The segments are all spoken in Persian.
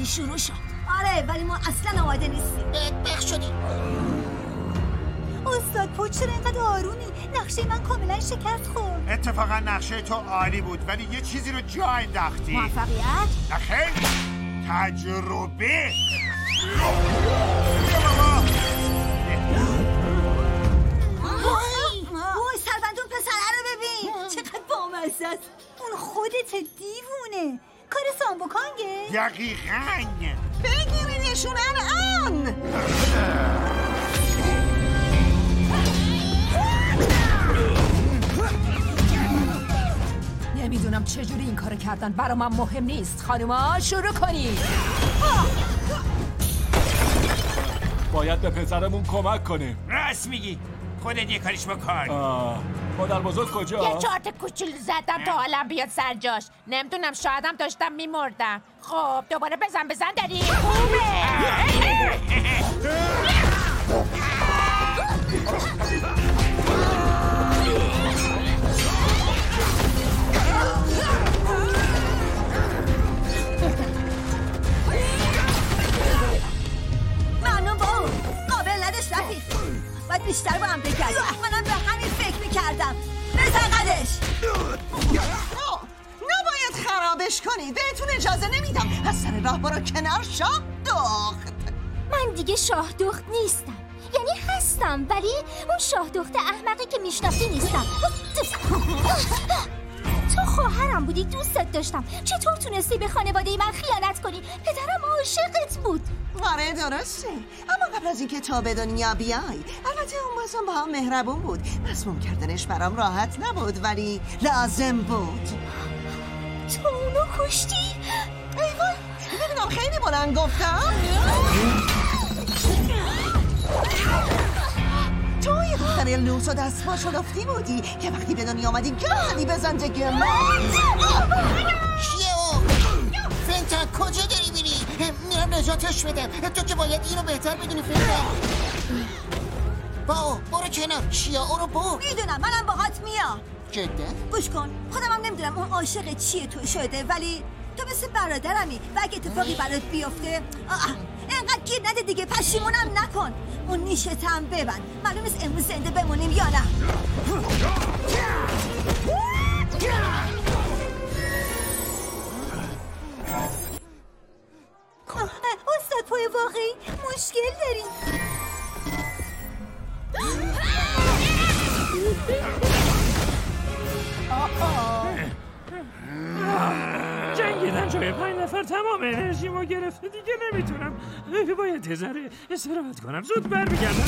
بازی شروع شد. آره ولی ما اصلا آماده نیستیم. بدبخت شدیم. استاد پو چرا اینقدر آرومی؟ نقشه من کاملا شکست خورد. اتفاقا نقشه تو عالی بود ولی یه چیزی رو جا انداختی. موفقیت؟ نخیر تجربه. وای سربندون پسره رو ببین چقدر بامزه است. اون خودت دیوونه. کار سامبوکانگه؟ دقیقاً. بگیرینشون الان. نمیدونم چجوری این کار کردن، برا من مهم نیست. خانوما شروع کنید. باید به پسرمون کمک کنیم. راست میگی. خودت یه کاریش بکن. مادر بزرگ کجا؟ یه چارت کوچولو زدم تا حالم بیاد سر جاش. نمیدونم شایدم داشتم میمردم. خب دوباره بزن داری خوبه. ممنون با اون قابل نداشت رفیق. باید بیشتر با هم بگردیم. منم به همین فکر میکردم. بزنقدش. نباید خرابش کنید. بهتون اجازه نمیدم. از سر راه برو کنار شاه دخت. من دیگه شاه دخت نیستم. یعنی هستم ولی اون شاه دخت احمقی که میشناسی نیستم. تو خواهرم بودی، دوستت داشتم. چطور تونستی به خانواده من خیانت کنی؟ پدرم عاشقت بود. آره درسته، اما قبل از اینکه تا به دنیا بیای البته اون بازم با هم مهربون بود. مسموم کردنش برام راحت نبود ولی لازم بود. تو اونو کشتی؟ ایوان نمیدونم خیلی بلند گفتم. تو یه دختر لوس و دست با شلفتی بودی که وقتی به دنیا آمدی گردی بزن جگه من. شیو فنتا کجا داری میری؟ میرم نجاتش بدم. تو که باید اینو بهتر بدونی فنتا. برو کنار. شیا او رو برد. میدونم منم باهات میام. جدا؟ گوش کن خودم هم نمیدونم اون عاشق چیه تو شده ولی تو مثل برادرمی و اگه اتفاقی برات بیفته اینقدر گیر نده دیگه. پشیمونم نکن. اون نیشت هم ببند. معلوم نیست امروز زنده بمونیم یا نه. استاد پای واقعی مشکل داریم. جنگیدن جای 5 نفر تمام انرژیمو گرفته. دیگه نمیتونم. باید یه ذره استراحت کنم. زود برمیگردم.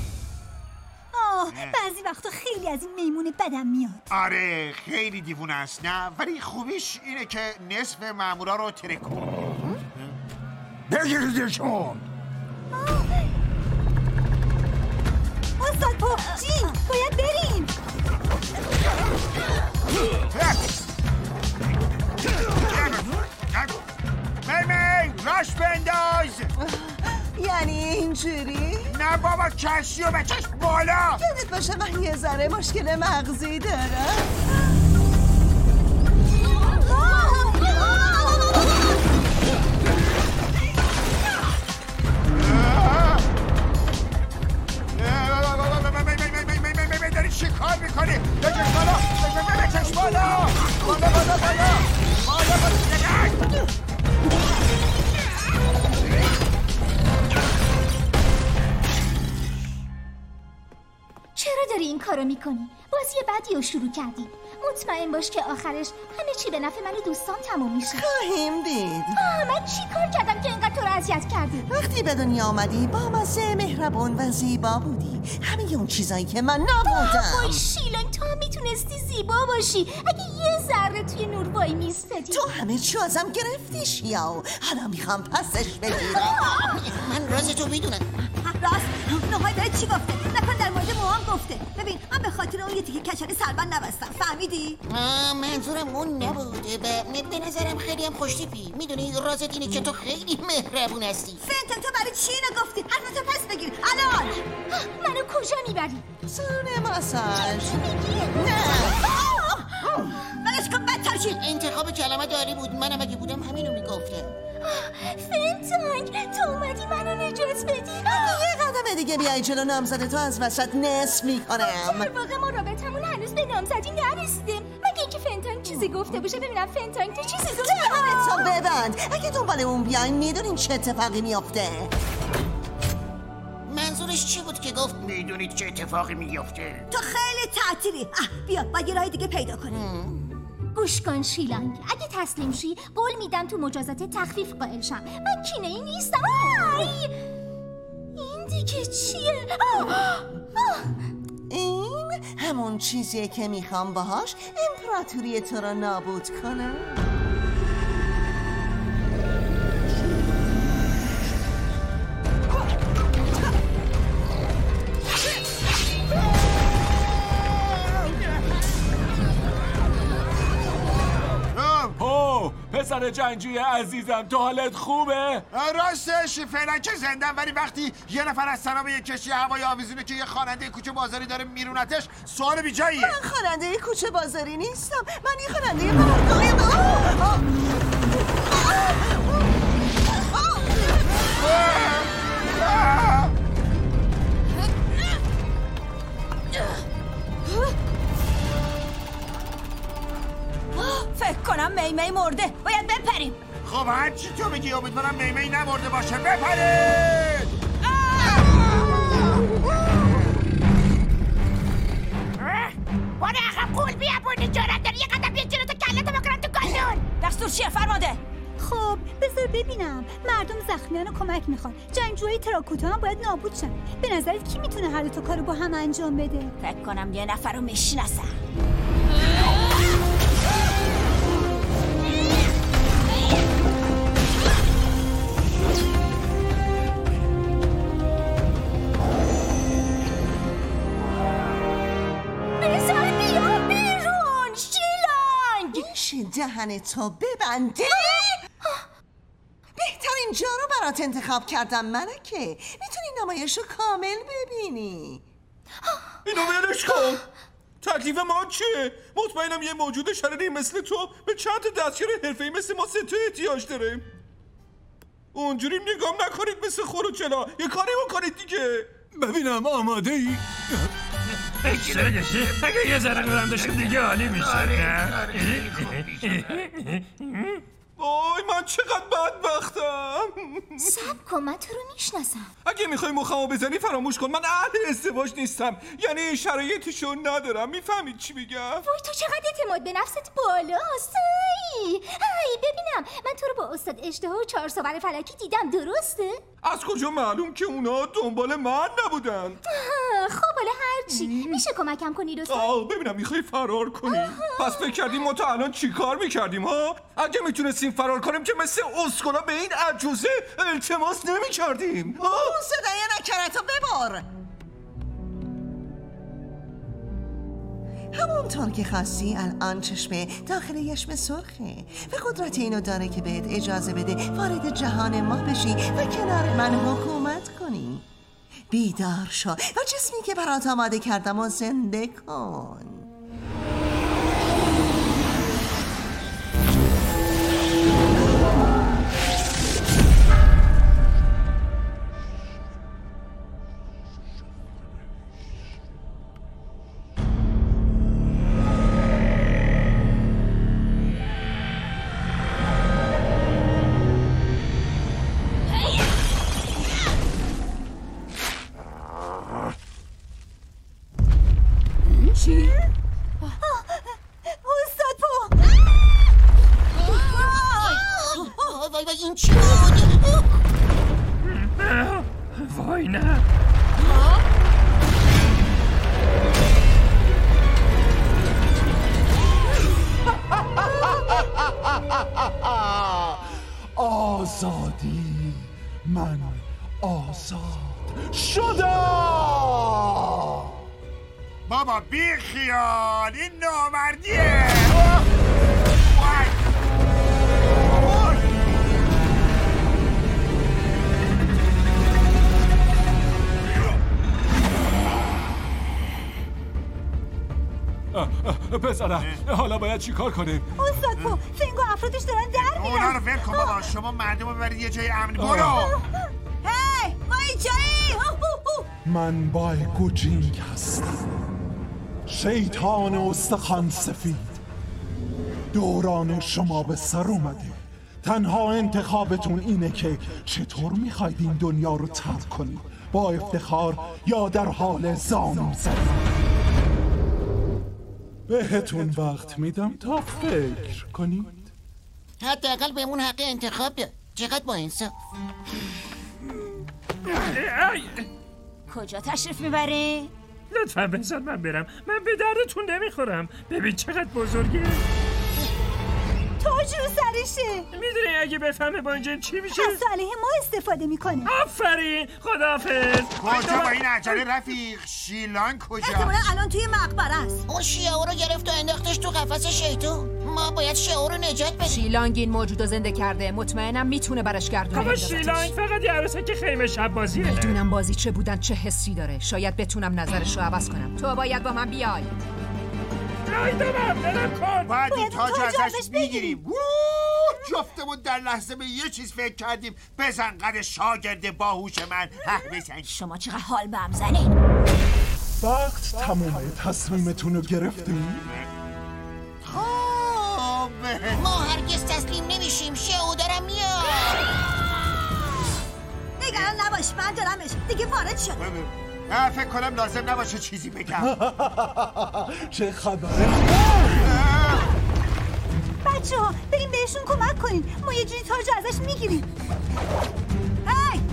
بعضی وقتا خیلی از این میمون بدم میاد. آره خیلی دیوونه است نه ولی خوبیش اینه که نصف مامورا رو ترکون. بگیردشون. استاد پو جین باید بریم. میمی راش بنداز. یعنی اینجوری؟ نه بابا کشیو بچش بالا. یادت باشه من یه ذره مشکل مغزی دارم. داری چی کار میکنی؟ بچش بالا. بچش بالا. چرا داری این کارو میکنی؟ بازی بدی رو شروع کردی. مطمئن باش که آخرش همه چی به نفع من و دوستان تموم میشه. خواهیم دید. من چی کار کردم که اینقدر تو رو اذیت کردی؟ وقتی به دنیا آمدی با مزه، مهربون و زیبا بودی. همه اون چیزایی که من نبودم. وای شیلان تو میتونستی زیبا باشی اگه یه ذره توی نور وای میستدی. تو همه چی ازم گرفتی شیاو. حالا میخوام پسش بگیرم. من راز تو میدونم. راست نوهای داره چی گفته؟ نکن در مورد موهام گفته. ببین من به خاطر اون یه تیکه کچل سربند نبستم. فهمیدی؟ منظورم اون نبود. به نظرم خیلی هم خوشتیپی. میدونی رازت اینه که تو خیلی مهربون هستی. فنتا تو برای چی اینو گفتی؟ حرفتو پس بگیر الان. منو کجا میبری؟ سالن ماساژ. نه ولش کن بدتر چی؟ انتخاب کلمه داری بود. منم اگه بودم همینو میگفتم. فنتانگ تو اومدی منو نجات بدی. یه قدم دیگه بیای جلو نامزد تو از وسط نصف میکنم. در واقع ما رابطمون هنوز به نامزدی نرسیده. مگه اینکه فنتانگ چیزی گفته باشه ببینم فنتانگ تو چیزی گفته. تو ببند. اگه دنبال اون بیاین میدونین چه اتفاقی میافته. منظورش چی بود که گفت میدونید چه اتفاقی میفته؟ تو خیلی تعطیلی. بیا باید یه راه دیگه پیدا کنیم. گوش کن شیلانگ، اگه تسلیم شی قول میدم تو مجازات تخفیف قائل شم. من کینه ای نیستم. این دیگه چیه؟ این همون چیزیه که میخوام باهاش امپراتوری تو رو نابود کنم. پسر جنگجوی عزیزم تو حالت خوبه؟ راستش فعلا که زندم، ولی وقتی یه نفر از سناب یک کشتی هوایی آویزونه که یه خواننده کوچه بازاری داره میرونتش سوال بی جاییه. من خواننده کوچه بازاری نیستم، من یه خواننده بارگاهی. فکر کنم میمی مرده. باید بپریم. خب هرچی تو بگی امیدوارم میمی نمرده باشه. بپرید! برو عقب قول بیابونی. جرأت داری یه قدم بیا جلو تا کلتو بکنم تو گالون. دستور چیه فرمانده؟ خب بذار ببینم. مردم زخمیان رو کمک میخوان. جنگجوهای تراکوتا هم باید نابود شن. به نظرت کی میتونه هر دو کارو با هم انجام بده؟ فکر کنم یه نفر رو میشناسم. دهن تو ببنده. بهترین جا رو برات انتخاب کردم ملکه. میتونی نمایش رو کامل ببینی. اینو ولش کن. تکلیف ما چیه؟ مطمئنم یه موجود شریری مثل تو به چند تا دستیار حرفه‌ای مثل ما سه تا احتیاج داره. اونجوری نگام نکنید مثل خروچلا. یه کاری بکنید دیگه. ببینم آماده ای؟ اگه یه ذره قدم داشتیم دیگه عالی میشه. وای من چقدر بدبختم. صبر کن من تو رو میشناسم. اگه میخوای مخمو بزنی فراموش کن. من اهل ازدواج نیستم، یعنی شرایطشو ندارم. میفهمید چی میگم؟ وای تو چقدر اعتماد به نفست بالاست. هی ببینم من تو رو با استاد اشتها و 4 سوار فلکی دیدم، درسته؟ از کجا معلوم که اونا دنبال من نبودن؟ خب حالا هرچی. میشه کمکم کنی لطفا؟ ببینم میخوای فرار کنی. پس فکر کردیم ما تا الان چی کار میکردیم ها؟ اگه میتونستیم فرار کنیم که مثل اسکولا به این عجوزه التماس نمیکردیم. اون صدای نکرتو ببار. همونطور که خواستی الان چشمه داخل یشم سرخه و قدرت اینو داره که بهت اجازه بده وارد جهان ما بشی و کنار من حکومت کنی. بیدار شو و جسمی که برات آماده کردم و زنده کن. این چی بود؟ وای نه. آزادی. من آزاد شدم. بابا بی خیال این نامردیه. پسرم حالا باید چی کار کنیم؟ استاد پو فنگ و افرادش دارن در میرن. اونا رو ول کن بابا. شما مردم رو ببرید یه جای امن. برو. هی ما اینجایی. من بایگوجینگ هستم، شیطان استخوان سفید. دوران شما به سر اومده. تنها انتخابتون اینه که چطور میخواید این دنیا رو ترک کنید، با افتخار یا در حال زانو زدن. بهتون وقت میدم تا فکر کنید. حداقل بهمون حق انتخاب ده. چقدر با انصاف. کجا تشریف میبری؟ لطفا بذار من برم. من به دردتون نمیخورم. ببین چقدر بزرگه. تاج رو سرشه. میدونی اگه بفهمه با اینجا چی میشه؟ از صالح ما استفاده میکنه. آفرین. خداحافظ. کجا با این عجله رفیق؟ شیلان کجا؟ احتمالا الان توی مقبره است. اون شیائو رو گرفت و انداختش تو قفس شیطون. ما باید شیائو رو نجات بدیم. شیلانگ این موجود رو زنده کرده. مطمئنم میتونه برش گردونه. بابا شیلانگ فقط یه عروسه که خیمه شب بازیه. میدونم بازی چه بودن چه حسی داره. شاید بتونم نظرش رو عوض کنم. تو باید با من بیای. باید این تاج ازش بگیریم. جفتمون در لحظه به یه چیز فکر کردیم. بزن قد شاگرد باهوش من. بزن. شما چقدر حال به هم زنید. وقت تمومه. تصمیمتون رو گرفتیم؟ ما هرگز تسلیم نمیشیم. شیائو دارم میاد. نگران نباش من دارمش. دیگه وارد شد. فکر کنم لازم نباشه چیزی بگم. چه خبره؟ بچه ها بریم بهشون کمک کنیم. ما یه جوری تاج ازش میگیریم. هی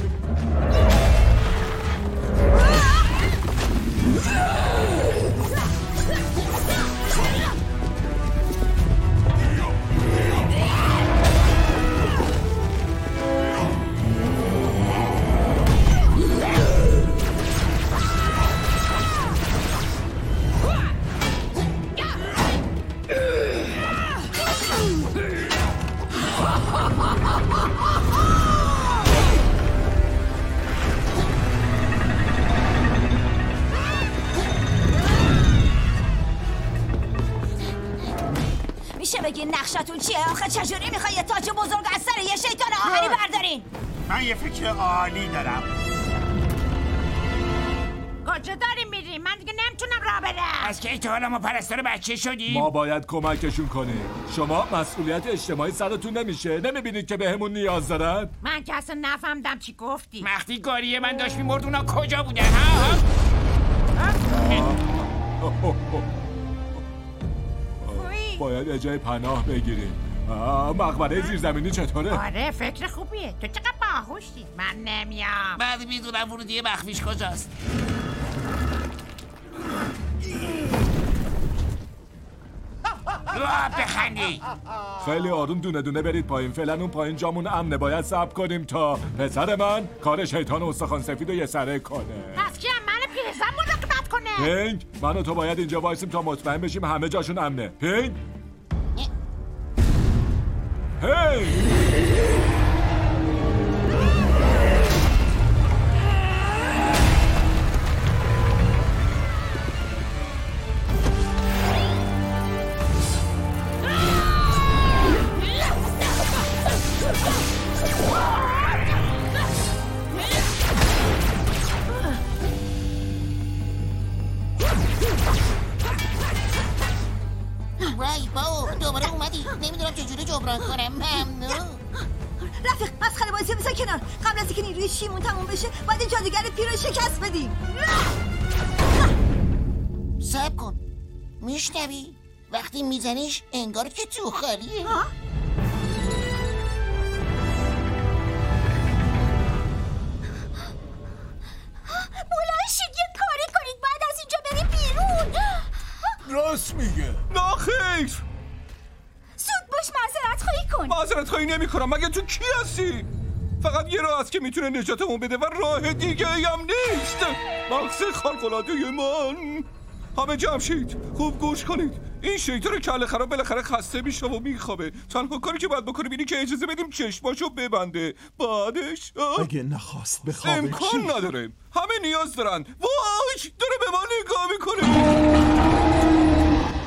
میشه بگین نقشتون چیه؟ آخه چجوری میخوای یه تاج بزرگ از سر یه شیطان آهنی بردارین؟ من یه فکر عالی دارم. کجا داریم میریم؟ من دیگه نمیتونم راه برم. از که تا حالا ما پرستار بچه شدیم؟ ما باید کمکشون کنیم. شما مسئولیت اجتماعی سرتون نمیشه؟ نمیبینید که بهمون نیاز دارن؟ من که اصلا نفهمدم چی گفتی. وقتی گاریه من داشت میمرد اونا کجا بودن ها؟ باید اجای پناه بگیریم. مقبره زیرزمینی چطوره؟ آره فکر خوبیه. تو چقدر باهوشی. من نمیام. بعد میدونم ورودی مخفیش کجاست. بخندی. خیلی آروم دونه دونه برید پایین. فعلا اون پایین جامون امنه. باید صبر کنیم تا پسر من کار شیطان استخوان سفید رو یه سره کنه. پس کیم من پیرزن مراقبت کنه؟ پینگ من و تو باید اینجا وایسیم تا مطمئن بشیم همه جاشون امنه. پینگ هی رای باو دوباره اومدی. نمیدونم چجوری جبران کنم. ممنون. رفیق مسخره بازی بذار کنار. قبل از اینکه نیروی شیمون تموم بشه باید این جادوگر پیر رو شکست بدیم. صبر کن. میشنوی؟ وقتی میزنیش انگار که تو خالیه. بلند یه کاری کنید بعد از اینجا بریم بیرون. راست میگه. ناخیر. زود باش معذرت خواهی کن. معذرت خواهی نمی کنم. مگه تو کی هستی؟ فقط یه راه هست که میتونه نجاتمون بده و راه دیگه هم نیست. مغز خارق‌العاده من. همه جمع شید. خوب گوش کنید. این شیطان کله خراب بالاخره خسته میشه و میخوابه. تنها کاری که باید بکنیم اینه که اجازه بدیم چشماشو ببنده. بعدش اگه نخواست بخوابه امکان نداره. همه نیاز دارن. وای داره به ما نگاه میکنه.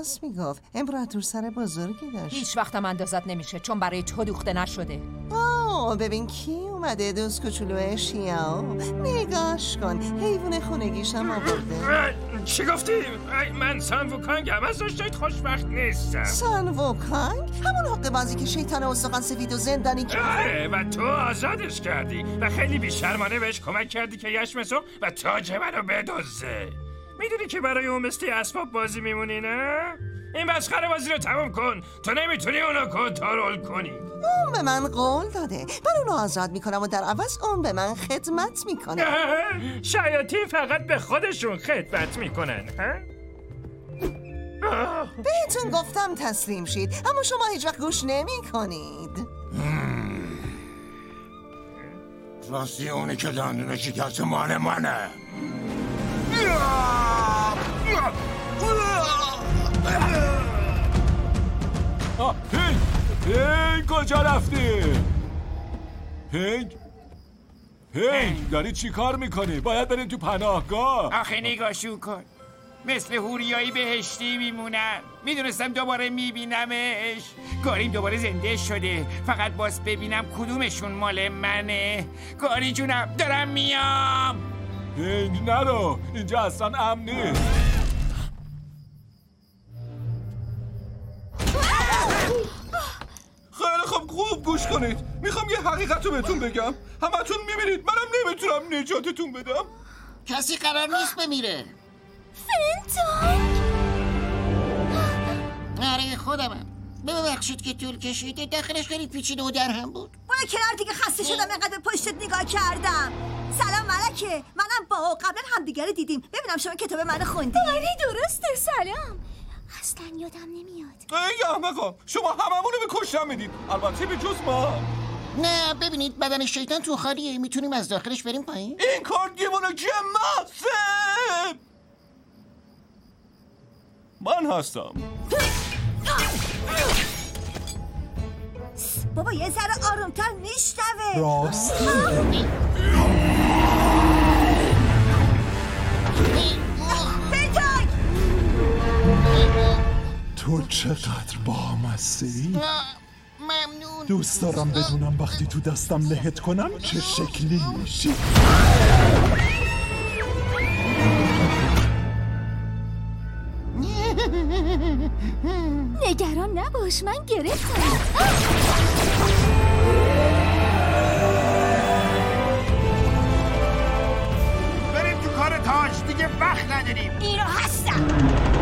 راست میگفت. امپراتور سر بزرگی داشت. هیچ وقتم اندازت نمیشه چون برای تو دوخته نشده. ببین کی اومده، دوست کوچولو اشیاء. نگاش کن، حیوان خونگیشم آورده. چی گفتی؟ من سان ووکانگم، از داشتید خوشبخت نیستم. سان ووکانگ؟ همون حق بازی که شیطان استخوان سفید و زندانی کرد. و تو آزادش کردی و خیلی بیشرمانه بهش کمک کردی که یشمسو و تاج منو بدزده. میدونی که برای اون مثل اسباب بازی میمونی نه؟ این مسخره بازی رو تموم کن. تو نمیتونی اونو کنترل کنی. اون به من قول داده من اونو آزاد میکنم و در عوض اون به من خدمت میکنه. شیاطین فقط به خودشون خدمت میکنن. بهتون گفتم تسلیم شید اما شما هیچ وقت گوش نمیکنید. راستی اونی که دندون شکست مال منه. هنگ کجا رفتی؟ هنگ داری چی کار میکنی؟ باید بریم تو پناهگاه. آخه نگاشون کن، مثل هوریایی بهشتی میمونم. میدونستم دوباره میبینمش. گاریم دوباره زنده شده، فقط باز ببینم کدومشون مال منه. گاری جونم دارم میام. هنگ نرو، اینجا اصلا امن نیست. خیلی خوب گوش کنید. میخوام یه حقیقت رو بهتون بگم. همتون میبینید منم نمیتونم نجاتتون بدم. کسی قرار نیست بمیره. فنتون آره خودمم. ببخشید که طول کشیده، داخلش خیلی پیچیده و در هم بود. برو کنار دیگه، خسته شدم اینقدر به پشتت نگاه کردم. سلام ملکه، منم با قبلا همدیگه رو دیدیم. ببینم شما کتاب منو خوندی؟ آره درسته. سلام. اصلا یادم نمیاد. ای احمقا، شما هممونو به کشتن میدید، البته به جز ما. نه ببینید بدن شیطان تو خالیه، میتونیم از داخلش بریم پایین. این کار دیوانگی محضه. من هستم. بابا یه ذره آرومتر میشنوه. راست تو چقدر بامزه‌ای. ممنون. دوست دارم بدونم وقتی تو دستم لهت کنم چه شکلی میشی. نگران نباش، من گرفتم. بریم تو کار تاج، دیگه وقت نداریم. اینو هستم.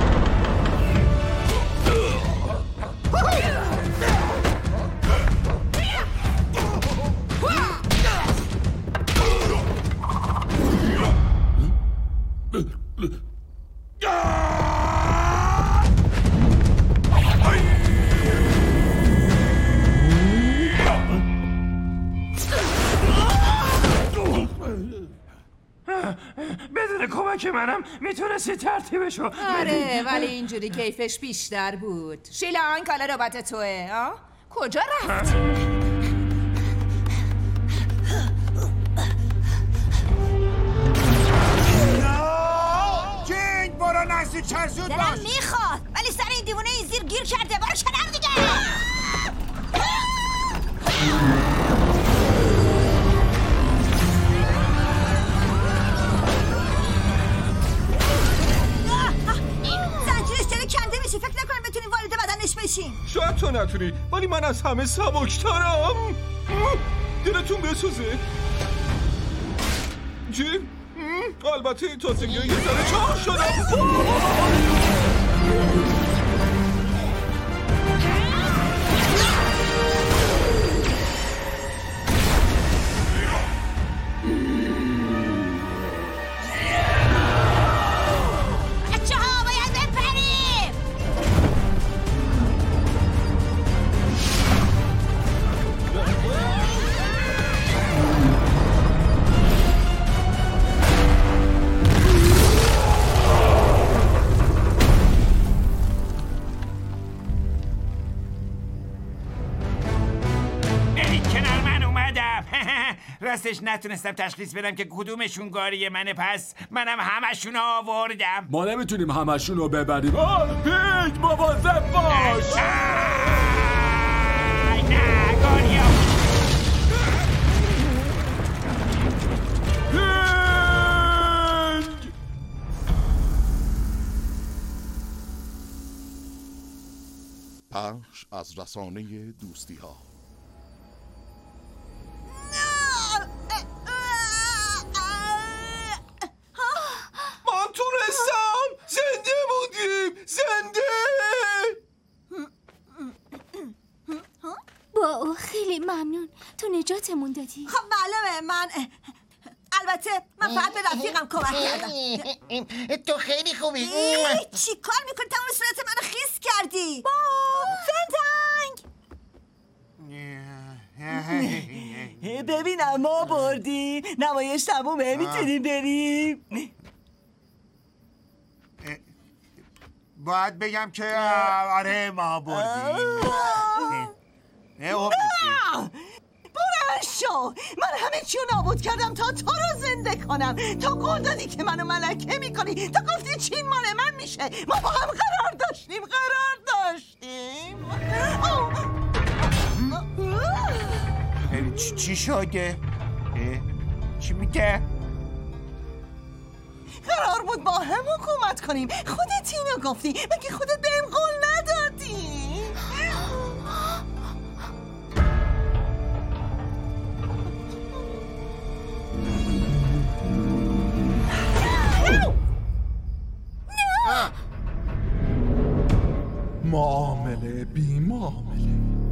بدون کمک منم میتونستی ترتیبشو آره ولی اینجوری کیفش بیشتر بود. شیلان کالا ربات توه. کجا رفت؟ جنگ برو نزدی چرزود باش. دلم میخواد ولی سر این دیوونه این زیر گیر کرده. برو کنار دیگه. زنجیرش داره کنده میشه. فکر نکنم بتونیم وارد بدنش بشیم. شاید تو نتونی ولی من از همه سبکترم. دلتون بسوزه. چی؟ البته تازگی یه ذره چاق شدم. راستش نتونستم تشخیص بدم که کدومشون گاری منه، پس منم همشون آوردم. ما نمیتونیم همشون رو ببریم. پیک مواظب باش. نه گاریا. پخش از رسانه دوستی ها. ما تونستم، زنده بودیم، زنده. با خیلی ممنون، تو نجاتمون دادی. خب بله من البته من فقط به رفیقم کمک کردم. تو خیلی خوبی. چی کار میکنی؟ تمام صورت منو خیس کردی. با فنتنگ. ببینم ما بردیم، نمایش تمومه، میتونیم بریم. باید بگم که آره ما بردیم. بلند شو، من همه چی رو نابود کردم تا تو رو زنده کنم. تو قول دادی که منو ملکه میکنی، تو گفتی چین مال من میشه. ما با هم قرار داشتیم. چی شده؟ چی میگه؟ قرار بود با هم حکومت کنیم. خودت اینو گفتی، مگه خودت بهم قول ندادی؟ معامله بی معامله.